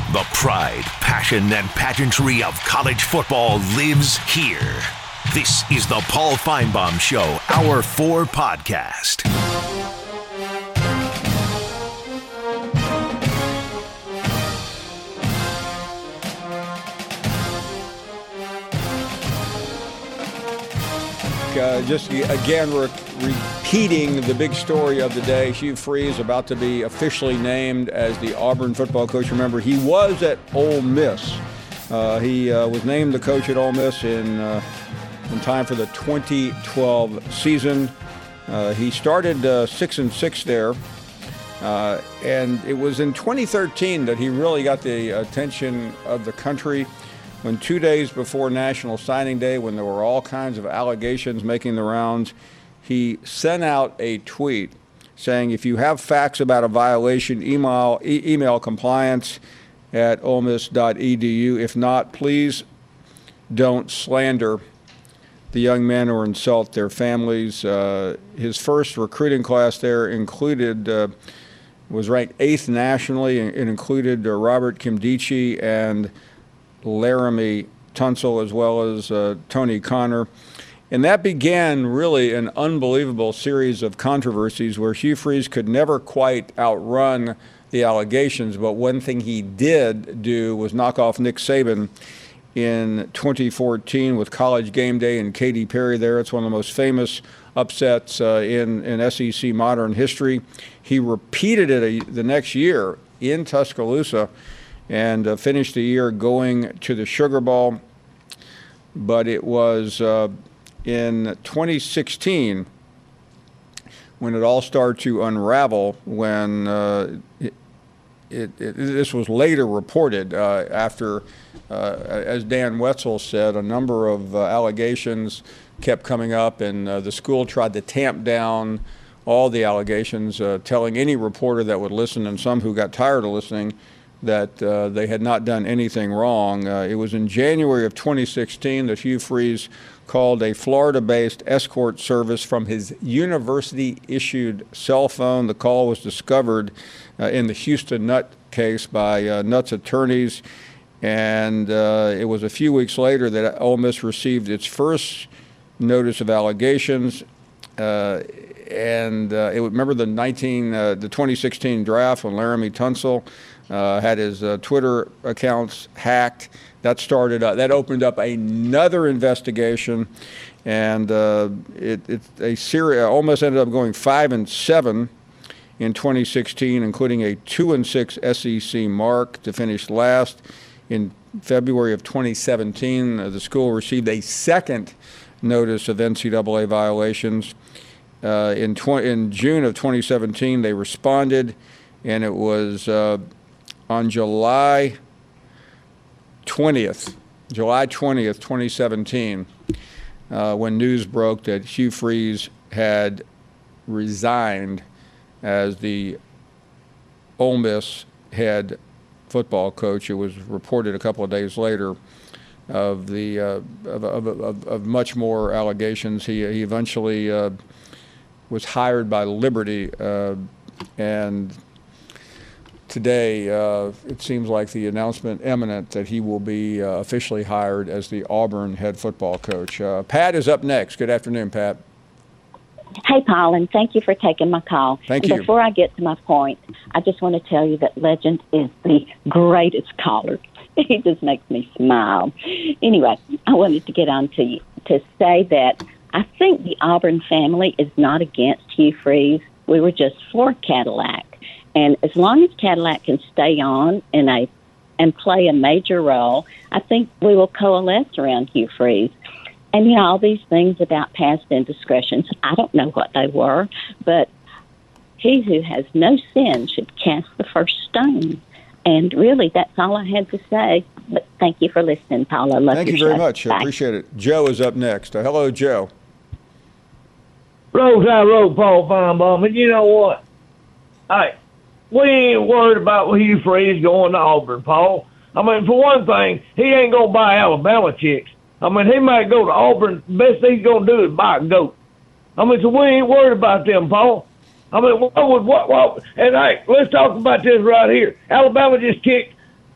The pride, passion, and pageantry of college football lives here. This is the Paul Finebaum Show, Hour 4 podcast. Just again, repeating the big story of the day. Hugh Freeze about to be officially named as the Auburn football coach. Remember, he was at Ole Miss. He was named the coach at Ole Miss in time for the 2012 season. He started 6-6 there, and it was in 2013 that he really got the attention of the country. When 2 days before National Signing Day, when there were all kinds of allegations making the rounds, he sent out a tweet saying, if you have facts about a violation, email compliance at olemiss.edu. If not, please don't slander the young men or insult their families. His first recruiting class there was ranked 8th nationally. It included Robert Kimdichie and Laramie Tunsil, as well as Tony Connor. And that began really an unbelievable series of controversies where Hugh Freeze could never quite outrun the allegations. But one thing he did do was knock off Nick Saban in 2014 with College Game Day and Katy Perry there. It's one of the most famous upsets in SEC modern history. He repeated it the next year in Tuscaloosa and finished the year going to the Sugar Bowl. But it was in 2016 when it all started to unravel, when this was later reported after, as Dan Wetzel said, a number of allegations kept coming up, and the school tried to tamp down all the allegations, telling any reporter that would listen, and some who got tired of listening, that they had not done anything wrong. It was in January of 2016 that Hugh Freeze called a Florida-based escort service from his university-issued cell phone. The call was discovered in the Houston Nutt case by Nutt's attorneys, and it was a few weeks later that Ole Miss received its first notice of allegations. Remember the 2016 draft when Laramie Tunsil had his Twitter accounts hacked. That opened up another investigation, and Ole Miss ended up going 5-7 in 2016, including a 2-6 SEC mark to finish last. In February of 2017, the school received a second notice of NCAA violations. In June of 2017, they responded, and it was on July 20th, 2017, when news broke that Hugh Freeze had resigned as the Ole Miss head football coach. It was reported a couple of days later of much more allegations. He eventually was hired by Liberty, and today it seems like the announcement imminent that he will be officially hired as the Auburn head football coach. Pat is up next. Good afternoon, Pat. Hey, Paul, and thank you for taking my call. Thank you. Before I get to my point, I just want to tell you that Legend is the greatest caller. He just makes me smile. Anyway, I wanted to get on to say that I think the Auburn family is not against Hugh Freeze. We were just for Cadillac. And as long as Cadillac can stay on and play a major role, I think we will coalesce around Hugh Freeze. And, all these things about past indiscretions, I don't know what they were, but he who has no sin should cast the first stone. And really, that's all I had to say. But thank you for listening, Paul. I love your show. Thank you very much. I appreciate it. Joe is up next. Hello, Joe. Rose, I wrote Paul Finebaum, and you know what? Hey, we ain't worried about Hugh Freeze going to Auburn, Paul. I mean, for one thing, he ain't going to buy Alabama chicks. I mean, he might go to Auburn. The best he's going to do is buy a goat. I mean, so we ain't worried about them, Paul. I mean, what? And hey, let's talk about this right here. Alabama just kicked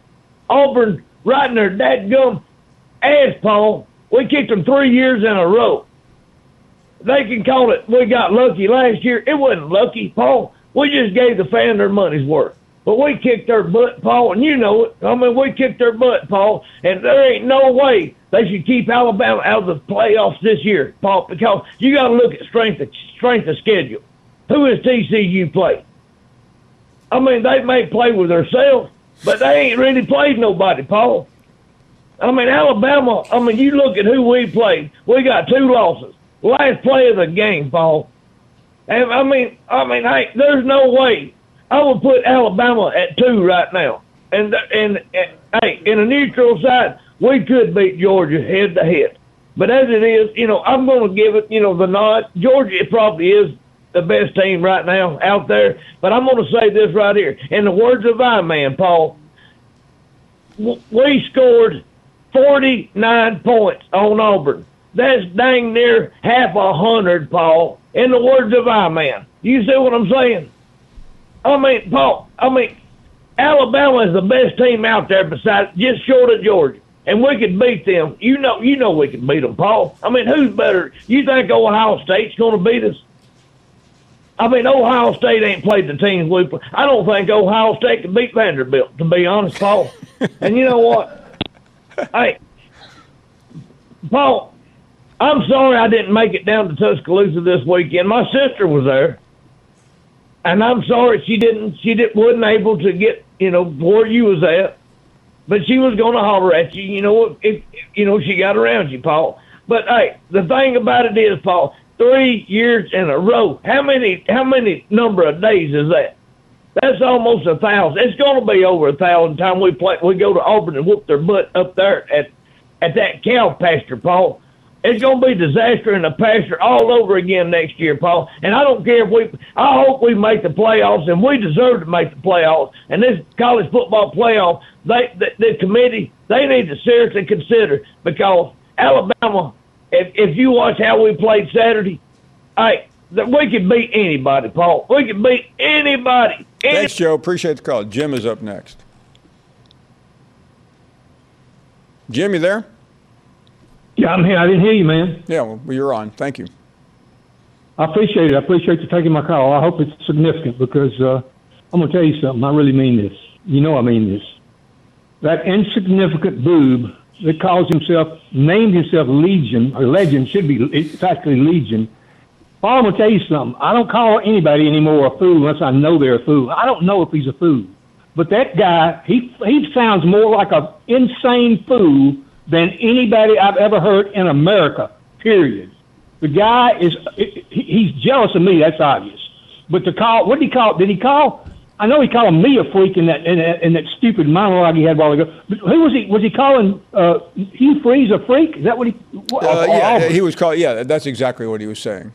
Auburn right in their dadgum ass, Paul. We kicked them 3 years in a row. They can call it we got lucky last year. It wasn't lucky, Paul. We just gave the fan their money's worth. But we kicked their butt, Paul, and you know it. I mean, we kicked their butt, Paul, and there ain't no way they should keep Alabama out of the playoffs this year, Paul, because you got to look at strength of schedule. Who has TCU played? I mean, they may play with themselves, but they ain't really played nobody, Paul. I mean, Alabama, I mean, you look at who we played. We got 2 losses. Last play of the game, Paul. And I mean, hey, there's no way I would put Alabama at 2 right now. And hey, in a neutral side, we could beat Georgia head to head. But as it is, you know, I'm going to give it, you know, the nod. Georgia probably is the best team right now out there. But I'm going to say this right here. In the words of I-Man, Paul, we scored 49 points on Auburn. That's dang near half 100, Paul. In the words of I-Man. You see what I'm saying? I mean, Paul, Alabama is the best team out there besides just short of Georgia. And we could beat them. You know we can beat them, Paul. I mean, who's better? You think Ohio State's going to beat us? I mean, Ohio State ain't played the teams we play. I don't think Ohio State can beat Vanderbilt, to be honest, Paul. And you know what? Hey, Paul, I'm sorry I didn't make it down to Tuscaloosa this weekend. My sister was there, and I'm sorry she wasn't able to get, you know, where you was at. But she was going to holler at you, you know, if she got around you, Paul. But hey, the thing about it is, Paul, 3 years in a row. How many number of days is that? That's almost 1,000. It's going to be over 1,000 time we go to Auburn and whoop their butt up there at that cow pasture, Paul. It's going to be disaster in the pasture all over again next year, Paul. And I don't care I hope we make the playoffs, and we deserve to make the playoffs. And this college football playoff, the committee, they need to seriously consider, because Alabama, if you watch how we played Saturday, hey, we could beat anybody, Paul. We could beat anybody. Thanks, Joe. Appreciate the call. Jim is up next. Jim, you there? Yeah, I'm here. I didn't hear you, man. Yeah, well, you're on. Thank you. I appreciate it. I appreciate you taking my call. I hope it's significant, because I'm going to tell you something. I really mean this. You know I mean this. That insignificant boob that named himself Legion, or Legend, it's actually Legion. Well, I'm going to tell you something. I don't call anybody anymore a fool unless I know they're a fool. I don't know if he's a fool. But that guy, he sounds more like an insane fool than anybody I've ever heard in America, period. The guy he's jealous of me, that's obvious. But what did he call? I know he called me a freak in that stupid monologue he had a while ago. But who was he? Was he calling Hugh Freeze a freak? Is that what he? Yeah, he was called. Yeah, that's exactly what he was saying.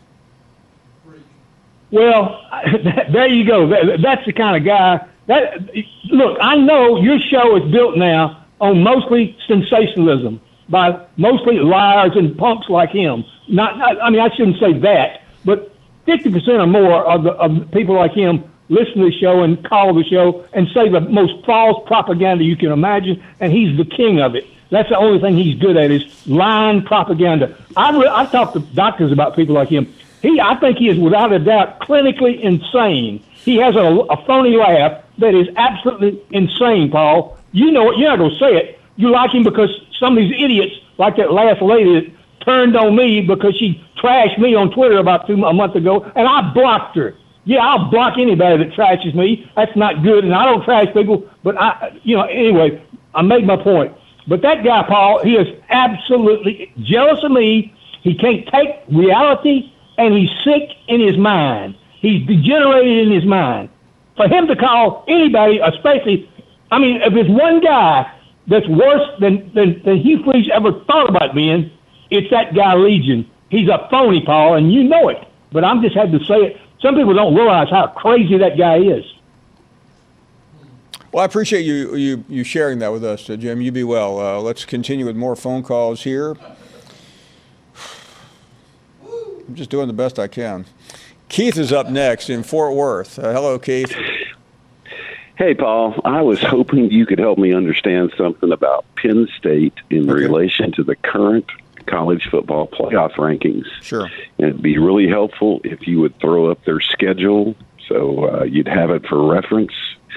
Well, there you go. That's the kind of guy. Look, I know your show is built now on mostly sensationalism by mostly liars and punks like him. I shouldn't say that, but 50% or more of the people like him listen to the show and call the show and say the most false propaganda you can imagine, and he's the king of it. That's the only thing he's good at, is lying propaganda. I've talked to doctors about people like him. I think he is without a doubt clinically insane. He has a phony laugh that is absolutely insane, Paul. You know it. You're not going to say it. You like him because some of these idiots, like that last lady that turned on me because she trashed me on Twitter about a month ago, and I blocked her. Yeah, I'll block anybody that trashes me. That's not good, and I don't trash people. But anyway, I made my point. But that guy, Paul, he is absolutely jealous of me. He can't take reality, and he's sick in his mind. He's degenerated in his mind. For him to call anybody, especially, if there's one guy that's worse than Hugh Freeze ever thought about being, it's that guy Legion. He's a phony, Paul, and you know it. But I'm just had to say it. Some people don't realize how crazy that guy is. Well, I appreciate you sharing that with us, Jim. You be well. Let's continue with more phone calls here. I'm just doing the best I can. Keith is up next in Fort Worth. Hello, Keith. Hey, Paul, I was hoping you could help me understand something about Penn State in relation to the current college football playoff rankings. Sure. And it'd be really helpful if you would throw up their schedule so you'd have it for reference.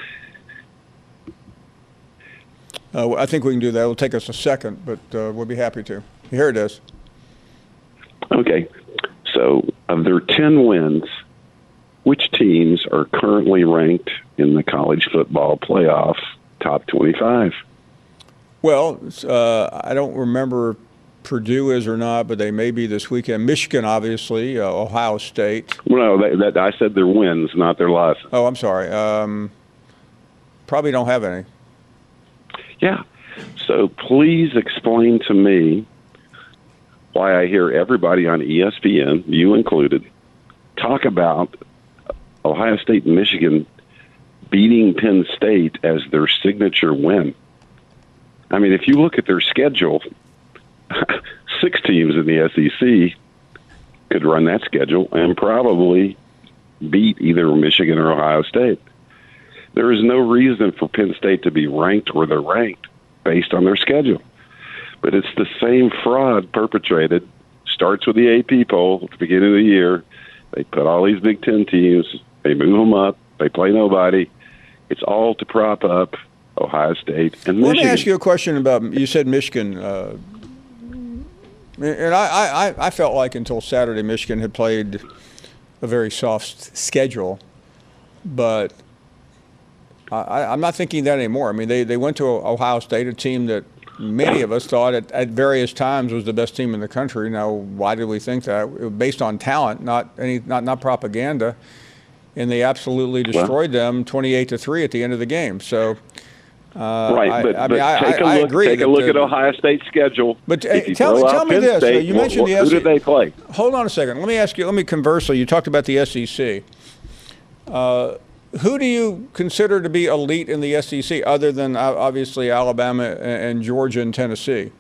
I think we can do that. It'll take us a second, but we'll be happy to. Here it is. Okay. So of their 10 wins, which teams are currently ranked in the college football playoff top 25? Well, I don't remember Purdue is or not, but they may be this weekend. Michigan, obviously, Ohio State. Well, no, I said their wins, not their losses. Oh, I'm sorry. Probably don't have any. Yeah. So please explain to me why I hear everybody on ESPN, you included, talk about Ohio State and Michigan beating Penn State as their signature win. I mean, if you look at their schedule, 6 teams in the SEC could run that schedule and probably beat either Michigan or Ohio State. There is no reason for Penn State to be ranked where they're ranked based on their schedule. But it's the same fraud perpetrated. Starts with the AP poll at the beginning of the year. They put all these Big Ten teams, they move them up, they play nobody. It's all to prop up Ohio State and Michigan. Let me ask you a question about, you said Michigan. And I felt like until Saturday Michigan had played a very soft schedule. But I'm not thinking that anymore. I mean, they went to Ohio State, a team that many of us thought at various times was the best team in the country. Now, why did we think that? It was based on talent, not propaganda. And they absolutely destroyed them 28-3 at the end of the game. So, right, but I agree. Take a look at Ohio State's schedule. But tell me this. State, you mentioned the SEC. Who did they play? Hold on a second. Let me ask you. Conversely, you talked about the SEC. Who do you consider to be elite in the SEC other than obviously Alabama and Georgia and Tennessee?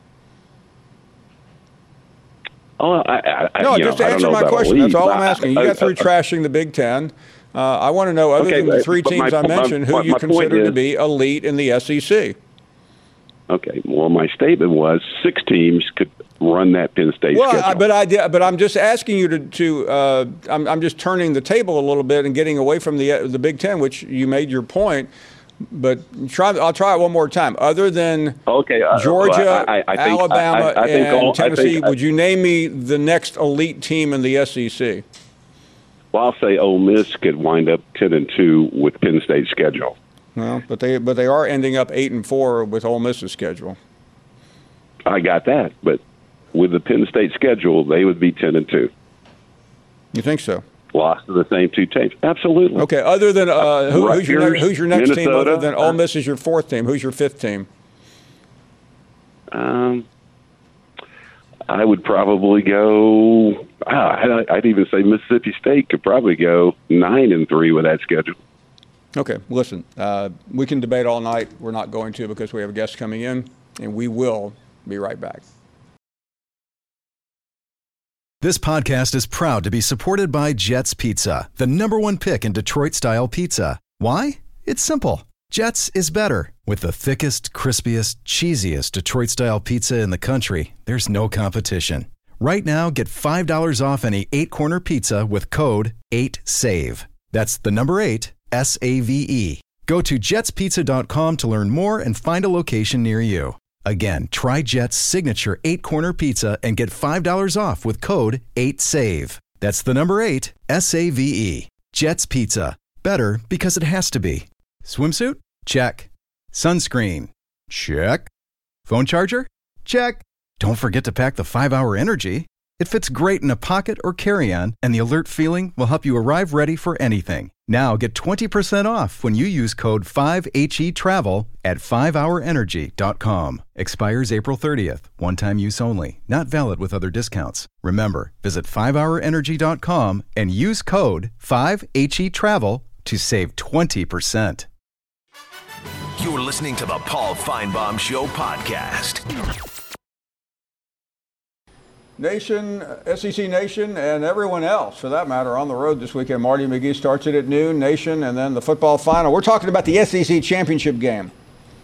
Oh, just answer my question. That's all I'm asking. You got through trashing the Big Ten. I want to know, other than the 3 teams I mentioned, who you consider to be elite in the SEC. Okay. Well, my statement was 6 teams could run that Penn State schedule. But I'm just asking you to I'm just turning the table a little bit and getting away from the Big Ten, which you made your point. But I'll try it one more time. Other than Georgia, Alabama, and Tennessee, would you name me the next elite team in the SEC? Well, I'll say Ole Miss could wind up 10-2 with Penn State's schedule. Well, but they are ending up 8-4 with Ole Miss's schedule. I got that, but with the Penn State schedule, they would be 10-2. You think so? Lost to the same 2 teams. Absolutely. Okay. Other than who's your next Minnesota, team? Other than Ole Miss is your 4th team. Who's your 5th team? I would probably go. I'd even say Mississippi State could probably go 9-3 with that schedule. Okay. Listen, we can debate all night. We're not going to because we have a guest coming in, and we will be right back. This podcast is proud to be supported by Jets Pizza, the #1 pick in Detroit-style pizza. Why? It's simple. Jets is better. With the thickest, crispiest, cheesiest Detroit-style pizza in the country, there's no competition. Right now, get $5 off any 8-corner pizza with code 8SAVE. That's the number 8, S-A-V-E. Go to jetspizza.com to learn more and find a location near you. Again, try Jet's signature 8-corner pizza and get $5 off with code 8SAVE. That's the number 8, S-A-V-E. Jet's Pizza. Better because it has to be. Swimsuit? Check. Sunscreen? Check. Phone charger? Check. Don't forget to pack the 5-Hour Energy. It fits great in a pocket or carry-on, and the alert feeling will help you arrive ready for anything. Now get 20% off when you use code 5HETRAVEL at 5hourenergy.com. Expires April 30th. One-time use only. Not valid with other discounts. Remember, visit 5hourenergy.com and use code 5HETRAVEL to save 20%. You're listening to the Paul Finebaum Show podcast. Nation, SEC Nation, and everyone else, for that matter, on the road this weekend. Marty McGee starts it at noon, Nation, and then the football final. We're talking about the SEC championship game.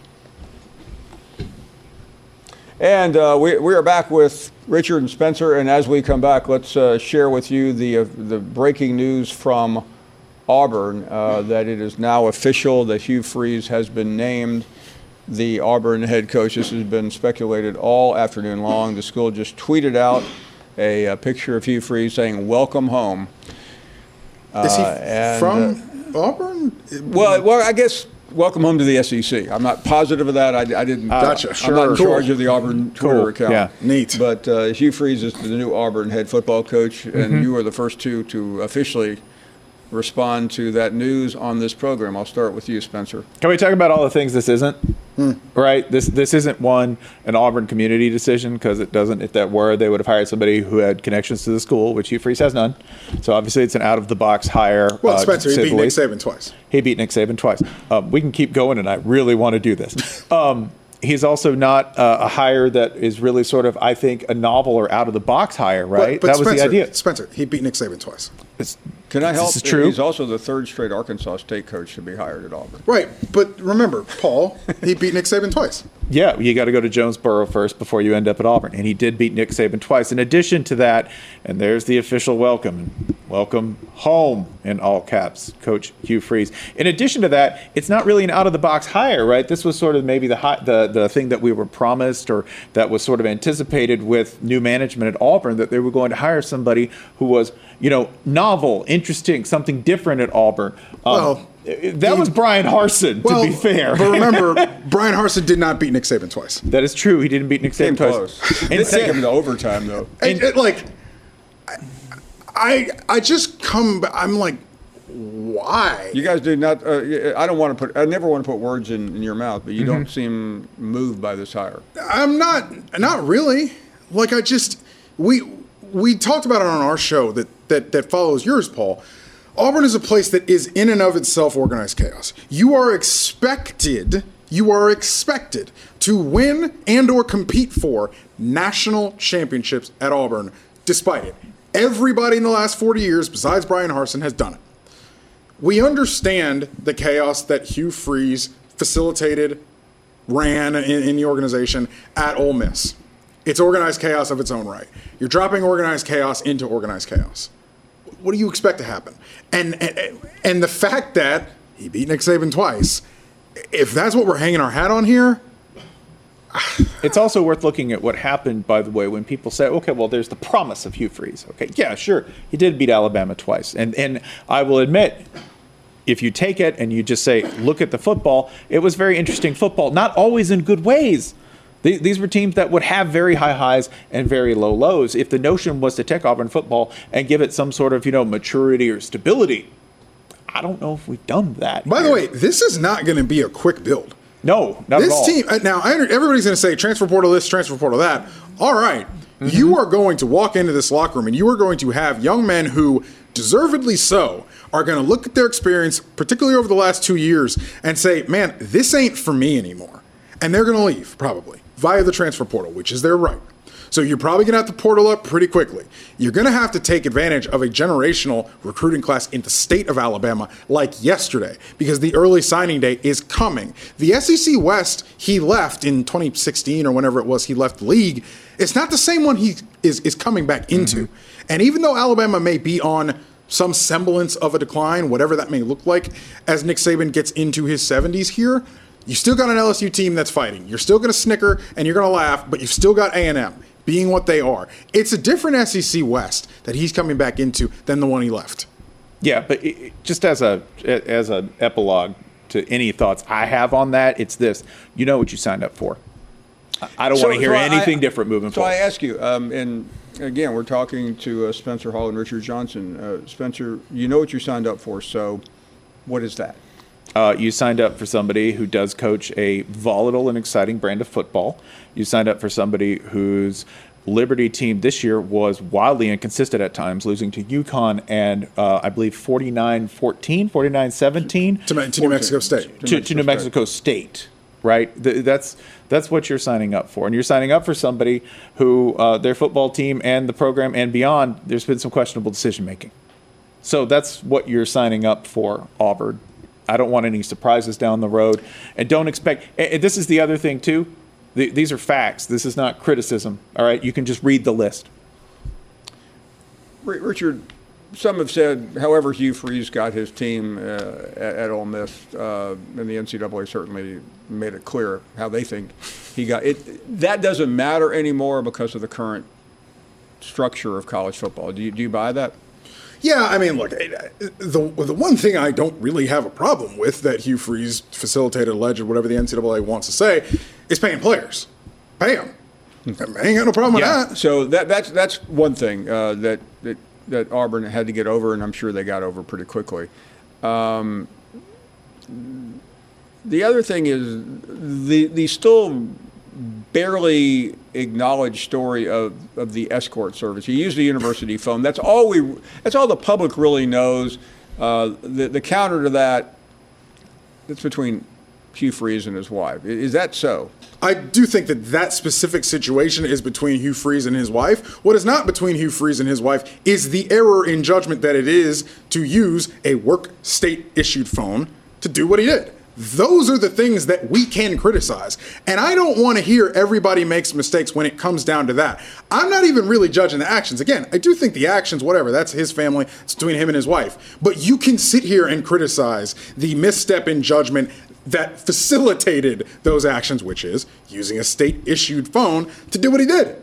And we are back with Richard and Spencer, and as we come back, let's share with you the breaking news from Auburn, that it is now official that Hugh Freeze has been named the Auburn head coach. This has been speculated all afternoon long. The school just tweeted out a picture of Hugh Freeze saying, "Welcome home." Is he from Auburn? Well, I guess welcome home to the SEC. I'm not positive of that. I didn't. Gotcha. I'm not in charge of the Auburn Twitter account. Yeah, neat. But Hugh Freeze is the new Auburn head football coach, and you are the first two to officially respond to that news on this program. I'll start with you, Spencer. Can we talk about all the things this isn't? Right? This isn't an Auburn community decision, because it doesn't. If that were, they would have hired somebody who had connections to the school, which Hugh Freeze has none. So obviously it's an out-of-the-box hire. Well, Spencer, he beat Nick Saban twice. He beat Nick Saban twice. We can keep going, and I really want to do this. He's also not a hire that is really sort of, I think, a novel or out-of-the-box hire, right? But that Spencer, was the idea. Spencer, he beat Nick Saban twice. Can I help? This is true. He's also the third straight Arkansas State coach to be hired at Auburn. Right, but remember, Paul, he beat Nick Saban twice. Yeah, you got to go to Jonesboro first before you end up at Auburn. And he did beat Nick Saban twice. In addition to that, and there's the official welcome. Welcome home, in all caps, Coach Hugh Freeze. In addition to that, it's not really an out-of-the-box hire, right? This was sort of maybe the thing that we were promised, or that was sort of anticipated with new management at Auburn, that they were going to hire somebody who was, novel, interesting, something different at Auburn. That was Brian Harsin, to be fair. But remember, Brian Harsin did not beat Nick Saban twice. That is true. He didn't beat Nick Saban twice. Close. It did take him to overtime, though. I just come back. I'm like, why? You guys do not. I never want to put words in your mouth, but you don't seem moved by this hire. I'm not really. Like, we talked about it on our show that follows yours, Paul. Auburn is a place that is in and of itself organized chaos. You are expected to win and or compete for national championships at Auburn, despite it. Everybody in the last 40 years, besides Brian Harsin, has done it. We understand the chaos that Hugh Freeze facilitated, ran in the organization at Ole Miss. It's organized chaos of its own right. You're dropping organized chaos into organized chaos. What do you expect to happen? And the fact that he beat Nick Saban twice, if that's what we're hanging our hat on here. It's also worth looking at what happened, by the way, when people say, okay, well, there's the promise of Hugh Freeze. Okay, yeah, sure, he did beat Alabama twice. And I will admit, if you take it and you just say, look at the football, it was very interesting football, not always in good ways. These were teams that would have very high highs and very low lows. If the notion was to take Auburn football and give it some sort of, maturity or stability, I don't know if we've done that. By the way, this is not going to be a quick build. No, not at all. This team, now, everybody's going to say transfer portal this, transfer portal that. All right. You are going to walk into this locker room and you are going to have young men who, deservedly so, are going to look at their experience, particularly over the last 2 years, and say, man, this ain't for me anymore. And they're going to leave, probably, via the transfer portal, which is their right. So you're probably going to have to portal up pretty quickly. You're going to have to take advantage of a generational recruiting class in the state of Alabama like yesterday, because the early signing day is coming. The SEC West he left in 2016 or whenever it was he left the league, it's not the same one he is coming back into. And even though Alabama may be on some semblance of a decline, whatever that may look like, as Nick Saban gets into his 70s here, you still got an LSU team that's fighting. You're still going to snicker and you're going to laugh, but you've still got A&M being what they are. It's a different SEC West that he's coming back into than the one he left. Yeah, but just as an epilogue to any thoughts I have on that, it's this. You know what you signed up for. I don't want to hear anything different moving forward. So I ask you, and again, we're talking to Spencer Hall and Richard Johnson. Spencer, you know what you signed up for, so what is that? You signed up for somebody who does coach a volatile and exciting brand of football. You signed up for somebody whose Liberty team this year was wildly inconsistent at times, losing to UConn and I believe 49-14, 49-17. To New Mexico State. To New Mexico State, right? That's what you're signing up for. And you're signing up for somebody who their football team and the program and beyond, there's been some questionable decision making. So that's what you're signing up for, Auburn. I don't want any surprises down the road. And don't expect – and this is the other thing, too. These are facts. This is not criticism, all right? You can just read the list. Richard, some have said, however Hugh Freeze got his team at Ole Miss, and the NCAA certainly made it clear how they think he got it. That doesn't matter anymore because of the current structure of college football. Do you buy that? Yeah, I mean, look, the one thing I don't really have a problem with that Hugh Freeze facilitated, alleged, whatever the NCAA wants to say, is paying players. Pay them. I ain't got no problem with that. So that's one thing that Auburn had to get over, and I'm sure they got over pretty quickly. The other thing is the still barely acknowledged story of the escort service. You use the university phone. That's all the public really knows. The counter to that, it's between Hugh Freeze and his wife. Is that so? I do think that specific situation is between Hugh Freeze and his wife. What is not between Hugh Freeze and his wife is the error in judgment that it is to use a work state-issued phone to do what he did. Those are the things that we can criticize. And I don't want to hear everybody makes mistakes when it comes down to that. I'm not even really judging the actions. Again, I do think the actions, whatever, that's his family, it's between him and his wife. But you can sit here and criticize the misstep in judgment that facilitated those actions, which is using a state-issued phone to do what he did.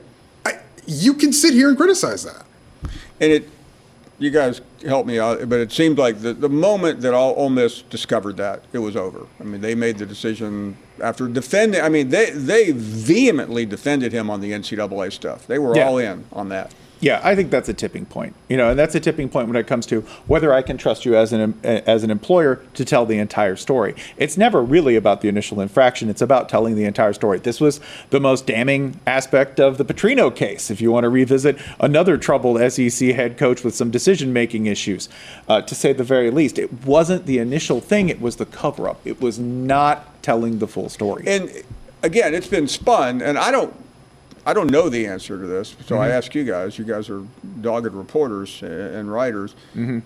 You can sit here and criticize that. And you guys help me out, but it seemed like the moment that Ole Miss discovered that, it was over. I mean, they made the decision after defending. I mean, they vehemently defended him on the NCAA stuff. They were all in on that. Yeah, I think that's a tipping point. And that's a tipping point when it comes to whether I can trust you as an employer to tell the entire story. It's never really about the initial infraction. It's about telling the entire story. This was the most damning aspect of the Petrino case. If you want to revisit another troubled SEC head coach with some decision-making issues, to say the very least, it wasn't the initial thing. It was the cover-up. It was not telling the full story. And again, it's been spun, and I don't know the answer to this, so I ask you guys. You guys are dogged reporters and writers. Mm-hmm.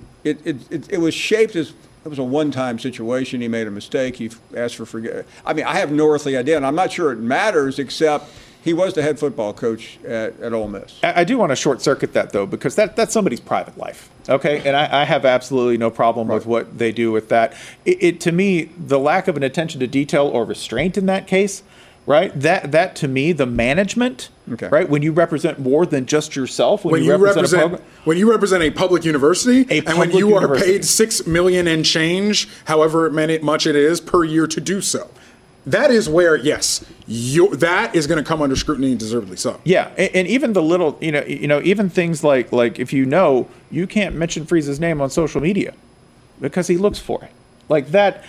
It was shaped as it was a one-time situation. He made a mistake. He asked for forgiveness. I mean, I have no earthly idea, and I'm not sure it matters, except he was the head football coach at Ole Miss. I do want to short-circuit that, though, because that's somebody's private life, okay? And I have absolutely no problem with what they do with that. To me, the lack of an attention to detail or restraint in that case, right? That to me, the management, right? When you represent more than just yourself, when you represent a public university, when you are paid $6 million and change, however much it is per year to do so, that is where, yes, that is going to come under scrutiny, and deservedly so. Yeah, and even the little, even things like if you can't mention Freeze's name on social media because he looks for it. Like that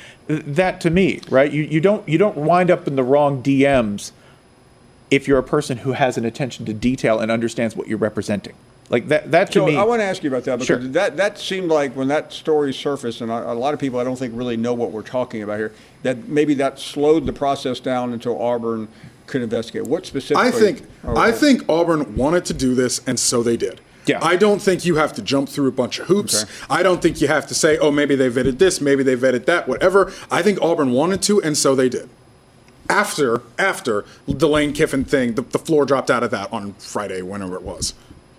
to me, right? You don't wind up in the wrong DMs if you're a person who has an attention to detail and understands what you're representing. Like that to me. I want to ask you about that because that seemed like when that story surfaced, and a lot of people I don't think really know what we're talking about here, that maybe that slowed the process down until Auburn could investigate. What specifically? I think Auburn wanted to do this, and so they did. Yeah. I don't think you have to jump through a bunch of hoops. Okay. I don't think you have to say, oh, maybe they vetted this, maybe they vetted that, whatever. I think Auburn wanted to, and so they did. After the Lane Kiffin thing, the floor dropped out of that on Friday, whenever it was.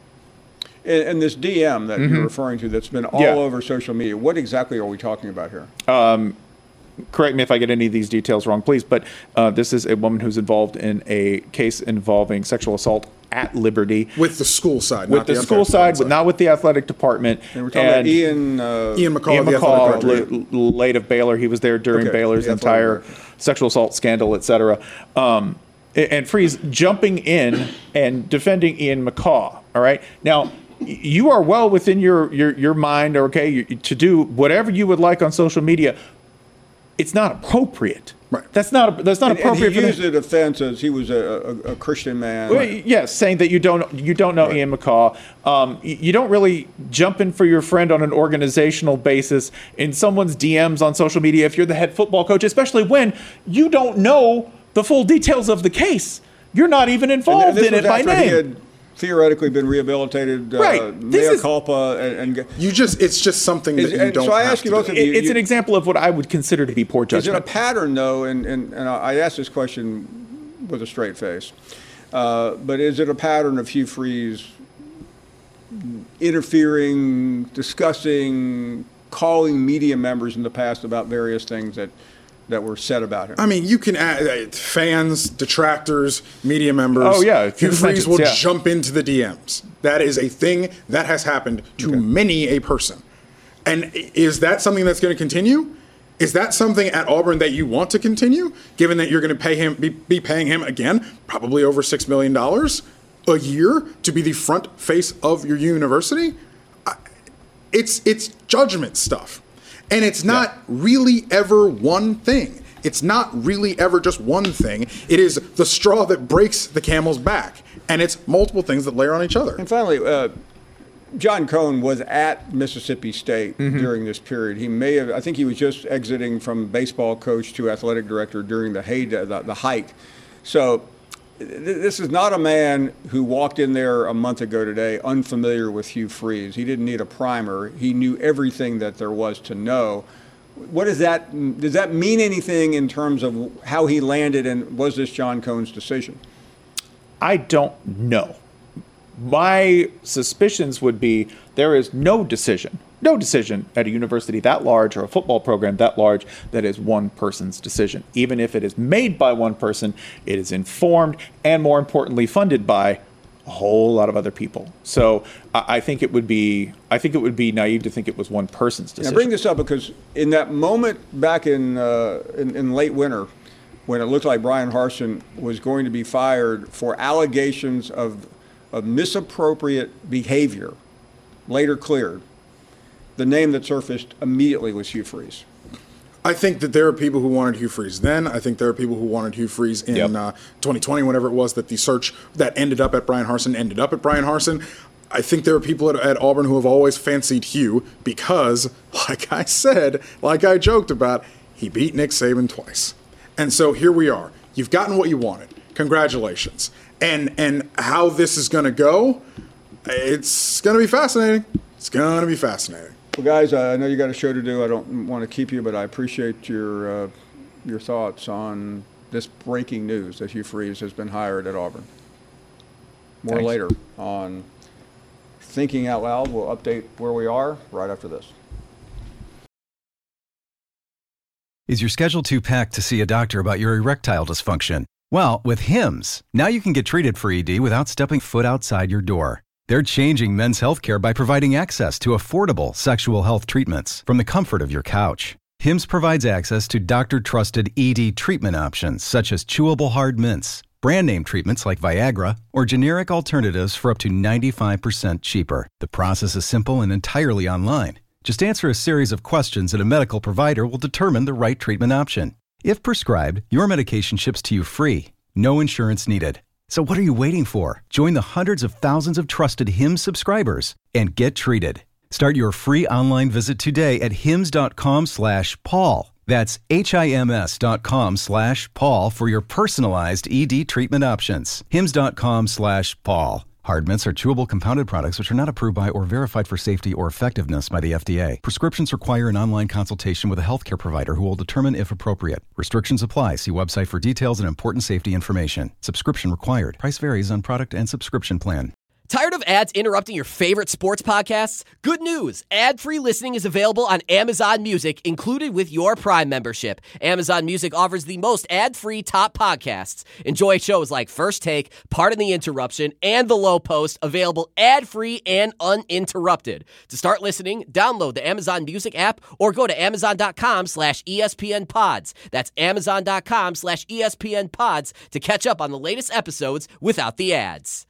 And this DM that you're referring to that's been all over social media, what exactly are we talking about here? Correct me if I get any of these details wrong, please, but this is a woman who's involved in a case involving sexual assault at Liberty. With the school side. With the school side, but not with the athletic department. And we're talking about Ian McCall, late of Baylor. He was there during Baylor's entire sexual assault scandal, et cetera. And Freeze jumping in and defending Ian McCall, all right? Now, you are well within your mind, okay, to do whatever you would like on social media. it's not appropriate. Right. That's not appropriate. And he used the defense as he was a Christian man. Well, yes, saying that you don't know right. Ian McCaw. You don't really jump in for your friend on an organizational basis in someone's DMs on social media if you're the head football coach, especially when you don't know the full details of the case. You're not even involved in it by name. He had theoretically been rehabilitated, right. mea culpa, and it's just something that you don't. So I ask you both of you. It's an example of what I would consider to be poor judgment. Is it a pattern, though? And I ask this question with a straight face, but is it a pattern of Hugh Freeze interfering, discussing, calling media members in the past about various things that were said about him? I mean, you can add fans, detractors, media members. Oh, yeah. Hugh Freeze will jump into the DMs. That is a thing that has happened to many a person. And is that something that's going to continue? Is that something at Auburn that you want to continue, given that you're going to be paying him, again, probably over $6 million a year to be the front face of your university? It's judgment stuff. And it's not really ever one thing. It's not really ever just one thing. It is the straw that breaks the camel's back. And it's multiple things that layer on each other. And finally, John Cohn was at Mississippi State during this period. He may have, I think he was just exiting from baseball coach to athletic director during the heyday, the height. So this is not a man who walked in there a month ago today unfamiliar with Hugh Freeze. He didn't need a primer. He knew everything that there was to know. What does that mean anything in terms of how he landed, and was this John Cohn's decision? I don't know. My suspicions would be there is no decision at a university that large or a football program that large that is one person's decision. Even if it is made by one person, it is informed and, more importantly, funded by a whole lot of other people. So I think it would be naive to think it was one person's decision. I bring this up because in that moment back in late winter, when it looked like Brian Harsin was going to be fired for allegations of misappropriate behavior, later cleared, the name that surfaced immediately was Hugh Freeze. I think that there are people who wanted Hugh Freeze then. I think there are people who wanted Hugh Freeze in 2020, whenever it was that the search that ended up at Brian Harsin. I think there are people at Auburn who have always fancied Hugh because, like I joked about, he beat Nick Saban twice. And so here we are. You've gotten what you wanted. Congratulations. And how this is going to go, it's going to be fascinating. It's going to be fascinating. Well, guys, I know you got a show to do. I don't want to keep you, but I appreciate your thoughts on this breaking news that Hugh Freeze has been hired at Auburn. More later on Thinking Out Loud. We'll update where we are right after this. Is your schedule too packed to see a doctor about your erectile dysfunction? Well, with Hims, now you can get treated for ED without stepping foot outside your door. They're changing men's healthcare by providing access to affordable sexual health treatments from the comfort of your couch. Hims provides access to doctor-trusted ED treatment options such as chewable hard mints, brand name treatments like Viagra, or generic alternatives for up to 95% cheaper. The process is simple and entirely online. Just answer a series of questions and a medical provider will determine the right treatment option. If prescribed, your medication ships to you free. No insurance needed. So what are you waiting for? Join the hundreds of thousands of trusted Hims subscribers and get treated. Start your free online visit today at hims.com/Paul. That's HIMS.com/Paul for your personalized ED treatment options. hims.com/Paul. Hard mints are chewable compounded products which are not approved by or verified for safety or effectiveness by the FDA. Prescriptions require an online consultation with a healthcare provider who will determine if appropriate. Restrictions apply. See website for details and important safety information. Subscription required. Price varies on product and subscription plan. Tired of ads interrupting your favorite sports podcasts? Good news! Ad-free listening is available on Amazon Music, included with your Prime membership. Amazon Music offers the most ad-free top podcasts. Enjoy shows like First Take, Pardon the Interruption, and The Low Post, available ad-free and uninterrupted. To start listening, download the Amazon Music app or go to amazon.com/ESPNpods. That's amazon.com/ESPNpods to catch up on the latest episodes without the ads.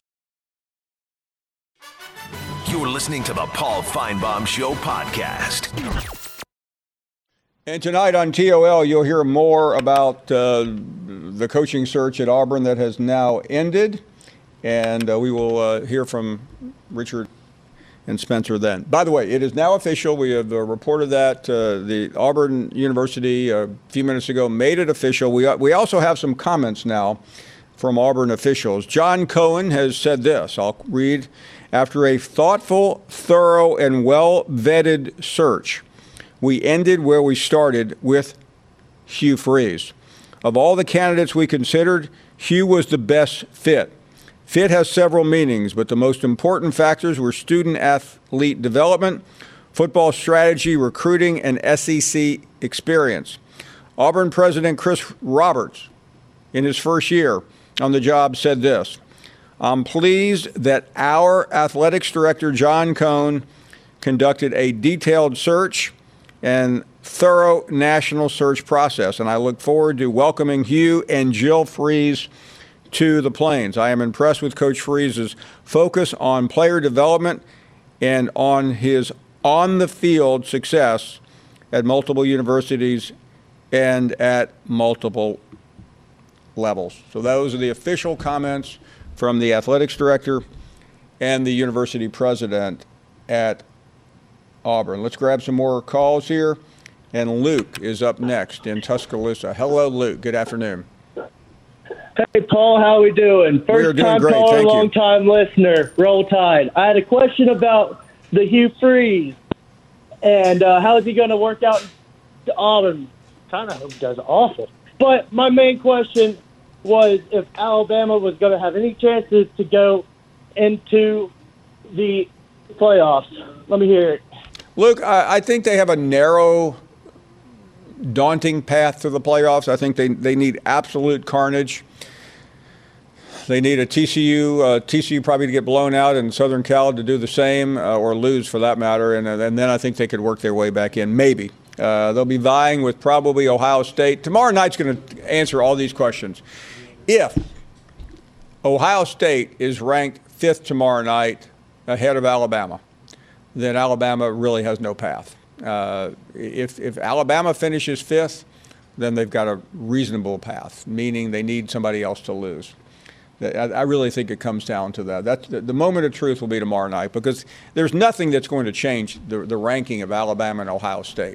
You're listening to the Paul Feinbaum Show podcast. And tonight on TOL, you'll hear more about the coaching search at Auburn that has now ended. And we will hear from Richard and Spencer then. By the way, it is now official. We have reported that the Auburn University a few minutes ago made it official. We also have some comments now from Auburn officials. John Cohen has said this. I'll read. After a thoughtful, thorough, and well-vetted search, we ended where we started with Hugh Freeze. Of all the candidates we considered, Hugh was the best fit. Fit has several meanings, but the most important factors were student-athlete development, football strategy, recruiting, and SEC experience. Auburn President Chris Roberts, in his first year on the job, said this: I'm pleased that our athletics director, John Cohen, conducted a detailed search and thorough national search process, and I look forward to welcoming Hugh and Jill Freeze to the Plains. I am impressed with Coach Freeze's focus on player development and on his on-the-field success at multiple universities and at multiple levels. So those are the official comments from the athletics director and the university president at Auburn. Let's grab some more calls here. And Luke is up next in Tuscaloosa. Hello, Luke. Good afternoon. Hey, Paul. How we doing? First time caller, long time listener. Roll Tide. I had a question about the Hugh Freeze and how is he going to work out to Auburn? Kind of hope he does awful. But my main question was if Alabama was going to have any chances to go into the playoffs. Let me hear it. Luke, I think they have a narrow, daunting path to the playoffs. I think they need absolute carnage. They need a TCU probably to get blown out, and Southern Cal to do the same or lose for that matter, and then I think they could work their way back in, maybe. They'll be vying with probably Ohio State. Tomorrow night's going to answer all these questions. If Ohio State is ranked 5th tomorrow night ahead of Alabama, then Alabama really has no path. If Alabama finishes 5th, then they've got a reasonable path, meaning they need somebody else to lose. I really think it comes down to that. That's the moment of truth will be tomorrow night, because there's nothing that's going to change the ranking of Alabama and Ohio State.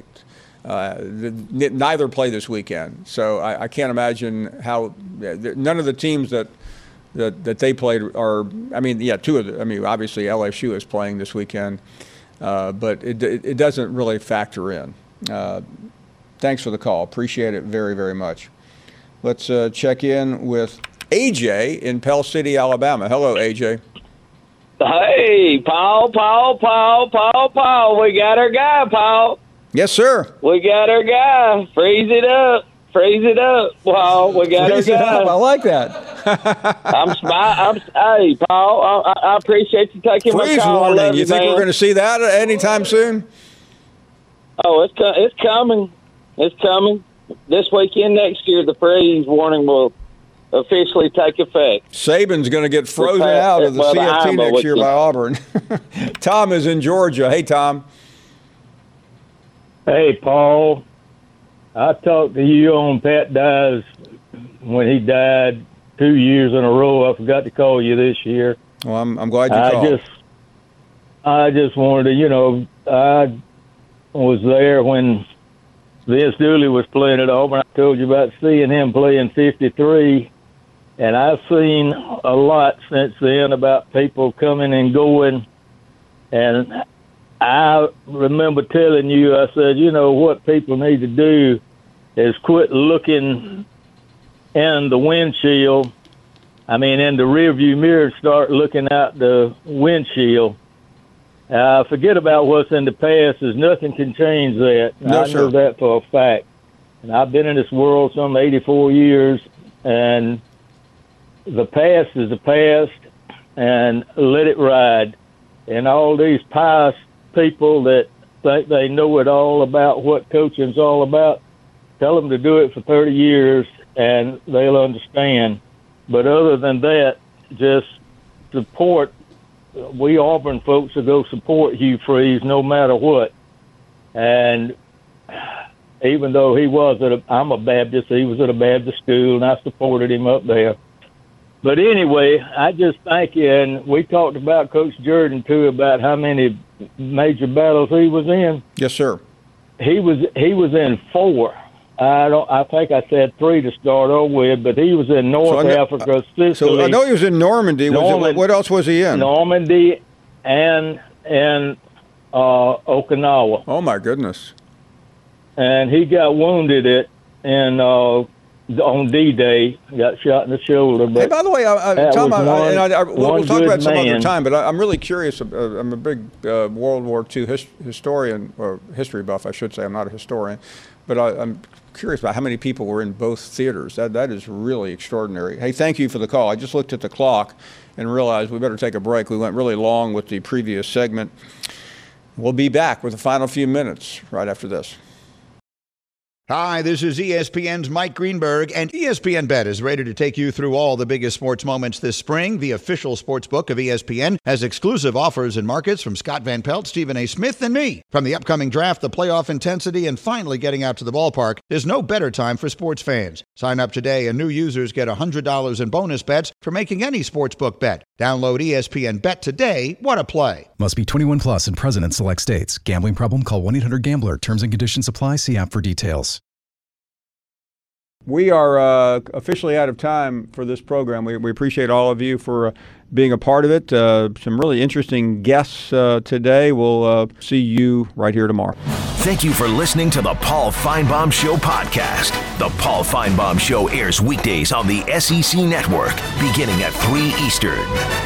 Neither play this weekend, so I can't imagine how none of the teams that they played are. I mean, yeah, two of them. I mean, obviously LSU is playing this weekend, but it doesn't really factor in. Thanks for the call. Appreciate it very, very much. Let's check in with AJ in Pell City, Alabama. Hello, AJ. Hey, Paul. We got our guy, Paul. Yes, sir. We got our guy. Freeze it up, Paul. We got Freeze our guy. I like that. Hey, Paul. I appreciate you taking Freeze my call. warning. You think man. we're going to see that anytime soon? Oh, it's coming. It's coming. This weekend next year, the freeze warning will officially take effect. Saban's going to get frozen out of the CFT next year by Auburn. Tom is in Georgia. Hey, Tom. Hey, Paul. I talked to you on Pat Dye's when he died 2 years in a row. I forgot to call you this year. Well, I'm glad you called. I just wanted to, I was there when Vince Dooley was playing at Auburn. I told you about seeing him play in 53. And I've seen a lot since then about people coming and going. And I remember telling you, I said, what people need to do is quit looking in the windshield. I mean, in the rearview mirror, start looking out the windshield. Forget about what's in the past, as nothing can change that. No, I know that for a fact. And I've been in this world some 84 years, and the past is the past, and let it ride. And all these pious people that think they know it all about what coaching's all about, tell them to do it for 30 years, and they'll understand. But other than that, just support. We Auburn folks will go support Hugh Freeze no matter what. And even though I'm a Baptist, he was at a Baptist school, and I supported him up there. But anyway, I just think, and we talked about Coach Jordan too, about how many major battles he was in. Yes, sir. He was in 4. I think I said 3 to start over with, but he was in North Africa, Sicily. So I know he was in Normandy. What else was he in? Normandy and Okinawa. Oh my goodness! And he got wounded on D-Day, got shot in the shoulder. But hey, by the way, Tom, we'll talk about some other time, but I'm really curious. I'm a big World War II historian, or history buff, I should say. I'm not a historian, but I'm curious about how many people were in both theaters. That is really extraordinary. Hey, thank you for the call. I just looked at the clock and realized we better take a break. We went really long with the previous segment. We'll be back with the final few minutes right after this. Hi, this is ESPN's Mike Greenberg, and ESPN Bet is ready to take you through all the biggest sports moments this spring. The official sports book of ESPN has exclusive offers and markets from Scott Van Pelt, Stephen A. Smith, and me. From the upcoming draft, the playoff intensity, and finally getting out to the ballpark, there's no better time for sports fans. Sign up today, and new users get $100 in bonus bets for making any sportsbook bet. Download ESPN Bet today. What a play. Must be 21 plus and present in select states. Gambling problem? Call 1-800-GAMBLER. Terms and conditions apply. See app for details. We are officially out of time for this program. We appreciate all of you for being a part of it. Some really interesting guests today. We'll see you right here tomorrow. Thank you for listening to the Paul Finebaum Show podcast. The Paul Finebaum Show airs weekdays on the SEC Network, beginning at 3 Eastern.